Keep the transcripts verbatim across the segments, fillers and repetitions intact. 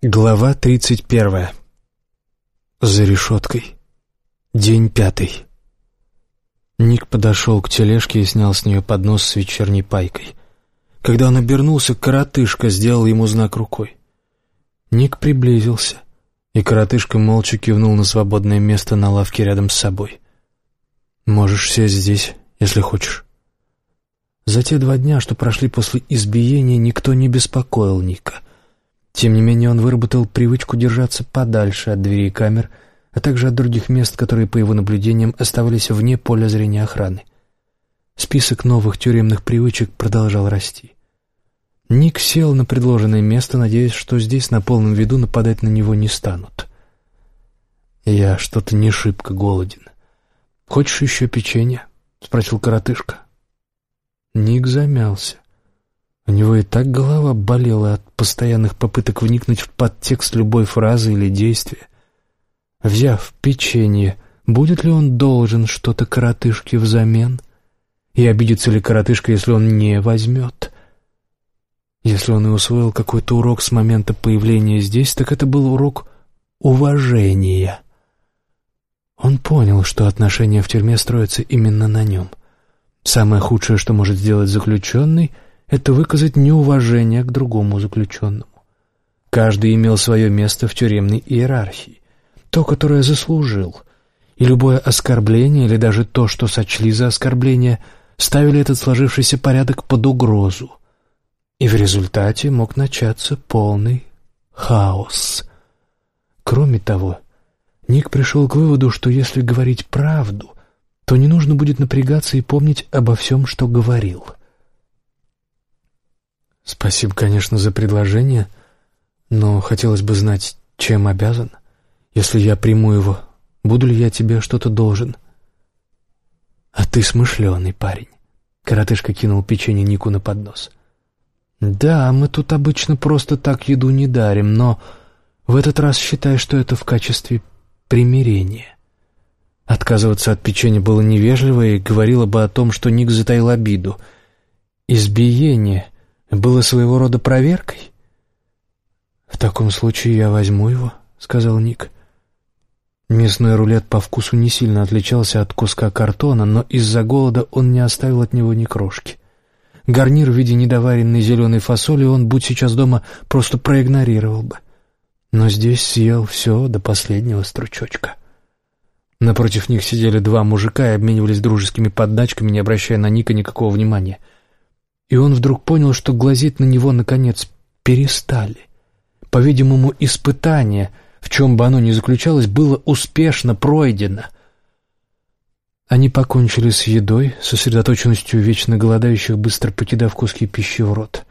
Глава тридцать первая. За решеткой. День пятый. Ник подошел к тележке и снял с нее поднос с вечерней пайкой. Когда он обернулся, коротышка сделал ему знак рукой. Ник приблизился, и коротышка молча кивнул на свободное место на лавке рядом с собой. «Можешь сесть здесь, если хочешь». За те два дня, что прошли после избиения, никто не беспокоил Ника. Тем не менее, он выработал привычку держаться подальше от дверей камер, а также от других мест, которые, по его наблюдениям, оставались вне поля зрения охраны. Список новых тюремных привычек продолжал расти. Ник сел на предложенное место, надеясь, что здесь на полном виду нападать на него не станут. «Я что-то не шибко голоден. Хочешь еще печенье?» — спросил коротышка. Ник замялся. У него и так голова болела от постоянных попыток вникнуть в подтекст любой фразы или действия. Взяв печенье, будет ли он должен что-то коротышке взамен? И обидится ли коротышка, если он не возьмет? Если он и усвоил какой-то урок с момента появления здесь, так это был урок уважения. Он понял, что отношения в тюрьме строятся именно на нем. Самое худшее, что может сделать заключенный — это выказать неуважение к другому заключенному. Каждый имел свое место в тюремной иерархии, то, которое заслужил, и любое оскорбление или даже то, что сочли за оскорбление, ставили этот сложившийся порядок под угрозу. И в результате мог начаться полный хаос. Кроме того, Ник пришел к выводу, что если говорить правду, то не нужно будет напрягаться и помнить обо всем, что говорил. «Спасибо, конечно, за предложение, но хотелось бы знать, чем обязан. Если я приму его, буду ли я тебе что-то должен?» «А ты смышленый парень», — коротышка кинул печенье Нику на поднос. «Да, мы тут обычно просто так еду не дарим, но в этот раз считай, что это в качестве примирения». Отказываться от печенья было невежливо и говорило бы о том, что Ник затаил обиду. Избиение было своего рода проверкой? «В таком случае я возьму его», — сказал Ник. Мясной рулет по вкусу не сильно отличался от куска картона, но из-за голода он не оставил от него ни крошки. Гарнир в виде недоваренной зеленой фасоли он, будь сейчас дома, просто проигнорировал бы. Но здесь съел все до последнего стручочка. Напротив них сидели два мужика и обменивались дружескими подначками, не обращая на Ника никакого внимания. И он вдруг понял, что глазеть на него, наконец, перестали. По-видимому, испытание, в чем бы оно ни заключалось, было успешно пройдено. Они покончили с едой, сосредоточенностью вечно голодающих, быстро покидав куски пищи в рот.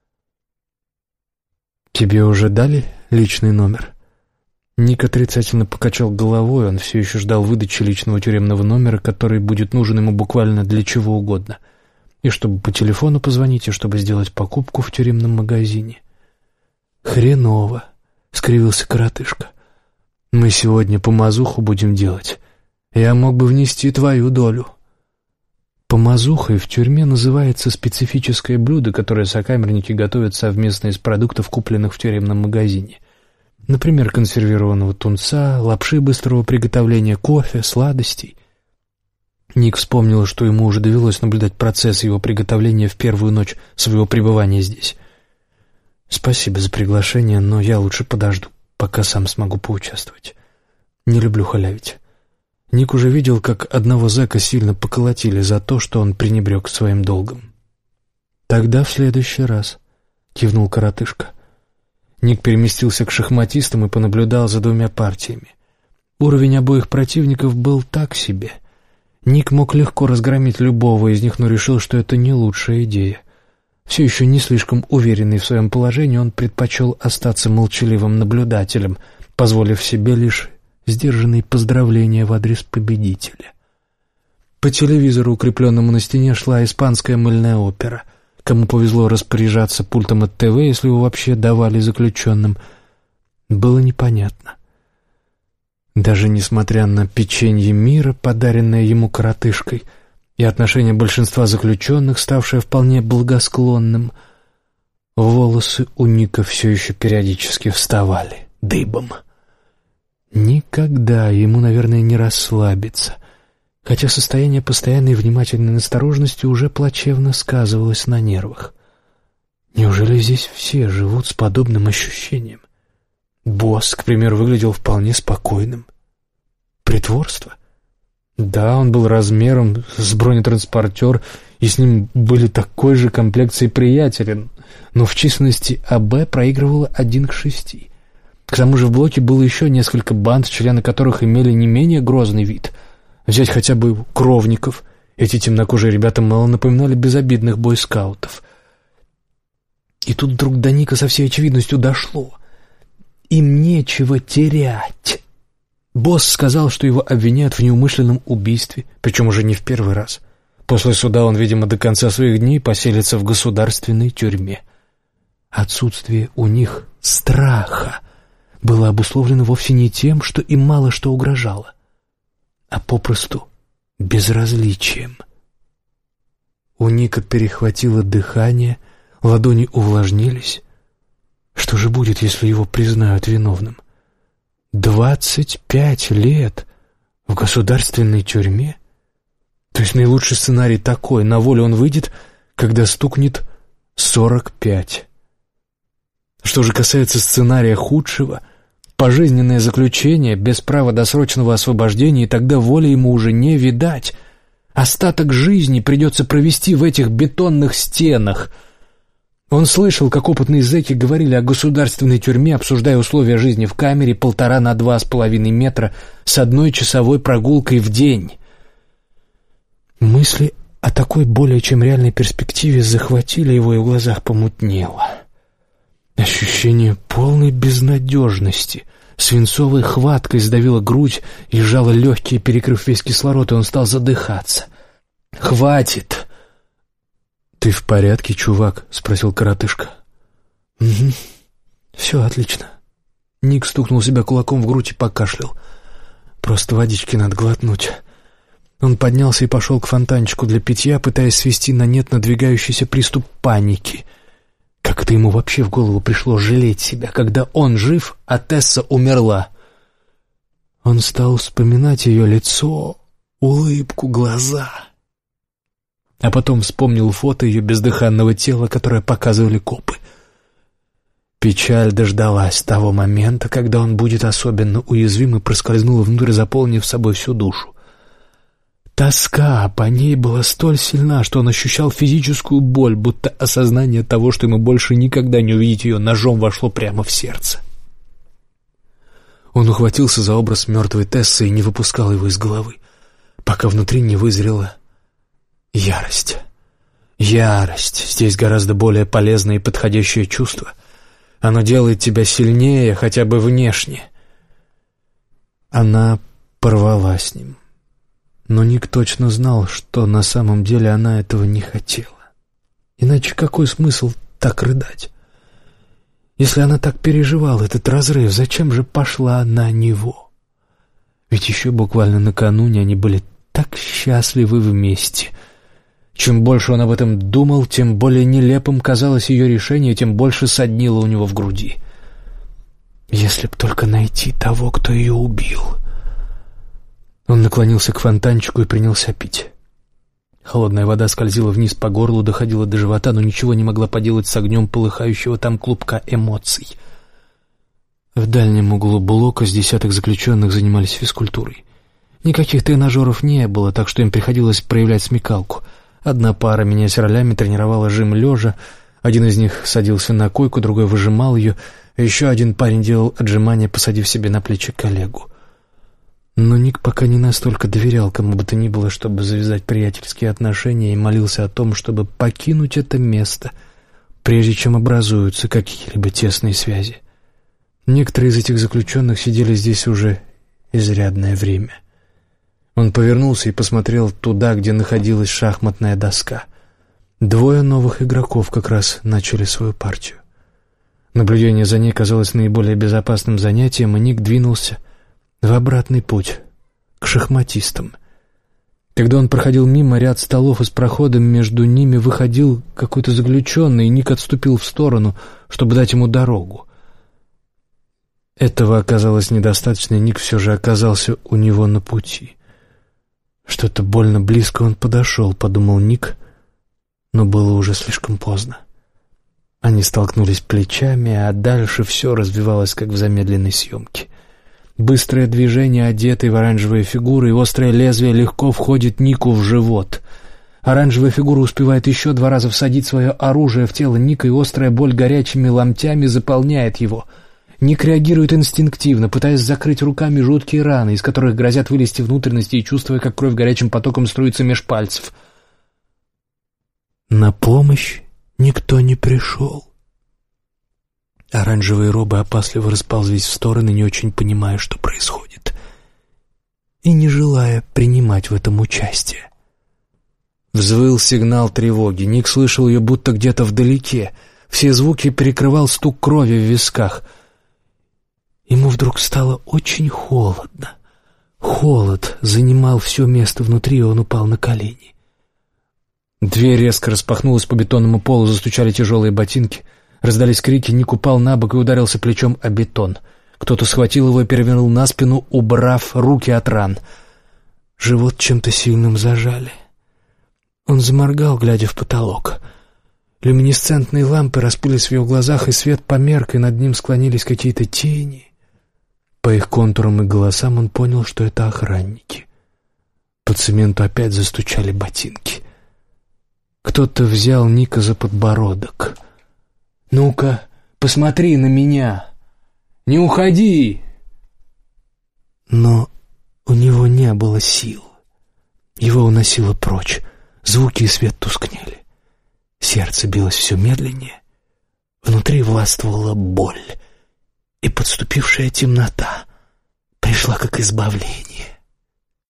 «Тебе уже дали личный номер?» Ник отрицательно покачал головой, он все еще ждал выдачи личного тюремного номера, который будет нужен ему буквально для чего угодно. И чтобы по телефону позвонить, и чтобы сделать покупку в тюремном магазине. «Хреново», — скривился коротышка. «Мы сегодня помазуху будем делать. Я мог бы внести твою долю». Помазухой в тюрьме называется специфическое блюдо, которое сокамерники готовят совместно из продуктов, купленных в тюремном магазине. Например, консервированного тунца, лапши быстрого приготовления, кофе, сладостей. Ник вспомнил, что ему уже довелось наблюдать процесс его приготовления в первую ночь своего пребывания здесь. «Спасибо за приглашение, но я лучше подожду, пока сам смогу поучаствовать. Не люблю халявить». Ник уже видел, как одного зэка сильно поколотили за то, что он пренебрег своим долгом. «Тогда в следующий раз», — кивнул коротышка. Ник переместился к шахматистам и понаблюдал за двумя партиями. Уровень обоих противников был так себе. Ник мог легко разгромить любого из них, но решил, что это не лучшая идея. Все еще не слишком уверенный в своем положении, он предпочел остаться молчаливым наблюдателем, позволив себе лишь сдержанные поздравления в адрес победителя. По телевизору, укрепленному на стене, шла испанская мыльная опера. Кому повезло распоряжаться пультом от ТВ, если его вообще давали заключенным, было непонятно. Даже несмотря на печенье мира, подаренное ему коротышкой, и отношение большинства заключенных, ставшее вполне благосклонным, Волосы у Ника все еще периодически вставали дыбом. Никогда ему, наверное, не расслабиться, хотя состояние постоянной внимательной настороженности уже плачевно сказывалось на нервах. Неужели здесь все живут с подобным ощущением? Босс, к примеру, выглядел вполне спокойным. Притворство? Да, он был размером с бронетранспортер, и с ним были такой же комплекции приятеля, но в численности АБ проигрывало один к шести. К тому же в блоке было еще несколько банд, члены которых имели не менее грозный вид. Взять хотя бы кровников. Эти темнокожие ребята мало напоминали безобидных бойскаутов. И тут вдруг до Ника со всей очевидностью дошло. Им нечего терять. Босс сказал, что его обвиняют в неумышленном убийстве, причем уже не в первый раз. После суда он, видимо, до конца своих дней поселится в государственной тюрьме. Отсутствие у них страха было обусловлено вовсе не тем, что им мало что угрожало, а попросту безразличием. У Ника перехватило дыхание, ладони увлажнились. Что же будет, если его признают виновным? Двадцать пять лет в государственной тюрьме? То есть наилучший сценарий такой: на волю он выйдет, когда стукнет сорок пять. Что же касается сценария худшего, пожизненное заключение без права досрочного освобождения, и тогда воли ему уже не видать. Остаток жизни придется провести в этих бетонных стенах. Он слышал, как опытные зэки говорили о государственной тюрьме, обсуждая условия жизни в камере полтора на два с половиной метра с одной часовой прогулкой в день. Мысли о такой более чем реальной перспективе захватили его, и в глазах помутнело. Ощущение полной безнадежности свинцовой хваткой сдавило грудь и сжало легкие, перекрыв весь кислород, и он стал задыхаться. «Хватит!» «Ты в порядке, чувак?» — спросил коротышка. «Угу. Все отлично». Ник стукнул себя кулаком в грудь и покашлял. «Просто водички надо глотнуть». Он поднялся и пошел к фонтанчику для питья, пытаясь свести на нет надвигающийся приступ паники. Как это ему вообще в голову пришло жалеть себя, когда он жив, а Тесса умерла? Он стал вспоминать ее лицо, улыбку, глаза. А потом вспомнил фото ее бездыханного тела, которое показывали копы. Печаль дождалась того момента, когда он будет особенно уязвим, и проскользнула внутрь, заполнив собой всю душу. Тоска по ней была столь сильна, что он ощущал физическую боль, будто осознание того, что ему больше никогда не увидеть ее, ножом вошло прямо в сердце. Он ухватился за образ мертвой Тессы и не выпускал его из головы, пока внутри не вызрела ярость. Ярость — здесь гораздо более полезное и подходящее чувство. Оно делает тебя сильнее, хотя бы внешне. Она порвала с ним. Но Ник точно знал, что на самом деле она этого не хотела. Иначе какой смысл так рыдать? Если она так переживала этот разрыв, зачем же пошла на него? Ведь еще буквально накануне они были так счастливы вместе. Чем больше он об этом думал, тем более нелепым казалось ее решение, тем больше соднило у него в груди. Если б только найти того, кто ее убил. Он наклонился к фонтанчику и принялся пить. Холодная вода скользила вниз по горлу, доходила до живота, но ничего не могла поделать с огнем полыхающего там клубка эмоций. В дальнем углу блока с десяток заключенных занимались физкультурой. Никаких тренажеров не было, так что им приходилось проявлять смекалку. Одна пара, меняясь ролями, тренировала жим лежа, один из них садился на койку, другой выжимал ее, а еще один парень делал отжимания, посадив себе на плечи коллегу. Но Ник пока не настолько доверял кому бы то ни было, чтобы завязать приятельские отношения, и молился о том, чтобы покинуть это место, прежде чем образуются какие-либо тесные связи. Некоторые из этих заключенных сидели здесь уже изрядное время. Он повернулся и посмотрел туда, где находилась шахматная доска. Двое новых игроков как раз начали свою партию. Наблюдение за ней казалось наиболее безопасным занятием, и Ник двинулся в обратный путь, к шахматистам. Когда он проходил мимо, ряд столов и с проходом между ними выходил какой-то заключенный, и Ник отступил в сторону, чтобы дать ему дорогу. Этого оказалось недостаточно, и Ник все же оказался у него на пути. Что-то больно близко он подошел, подумал Ник, но было уже слишком поздно. Они столкнулись плечами, а дальше все развивалось, как в замедленной съемке. Быстрое движение одетой в оранжевые фигуры, и острое лезвие легко входит Нику в живот. Оранжевая фигура успевает еще два раза всадить свое оружие в тело Ника, и острая боль горячими ломтями заполняет его. Ник реагирует инстинктивно, пытаясь закрыть руками жуткие раны, из которых грозят вылезти внутренности, и чувствуя, как кровь горячим потоком струится меж пальцев. На помощь никто не пришел. Оранжевые робы опасливо расползлись в стороны, не очень понимая, что происходит, и не желая принимать в этом участие. Взвыл сигнал тревоги. Ник слышал ее будто где-то вдалеке. Все звуки перекрывал стук крови в висках. Ему вдруг стало очень холодно. Холод занимал все место внутри, и он упал на колени. Дверь резко распахнулась, по бетонному полу застучали тяжелые ботинки. Раздались крики, Ник упал на бок и ударился плечом о бетон. Кто-то схватил его и перевернул на спину, убрав руки от ран. Живот чем-то сильным зажали. Он заморгал, глядя в потолок. Люминесцентные лампы распылись в его глазах, и свет померк, и над ним склонились какие-то тени. По их контурам и голосам он понял, что это охранники. По цементу опять застучали ботинки. Кто-то взял Ника за подбородок. «Ну-ка, посмотри на меня! Не уходи!» Но у него не было сил. Его уносило прочь. Звуки и свет тускнели. Сердце билось все медленнее. Внутри властвовала боль. И подступившая темнота пришла как избавление.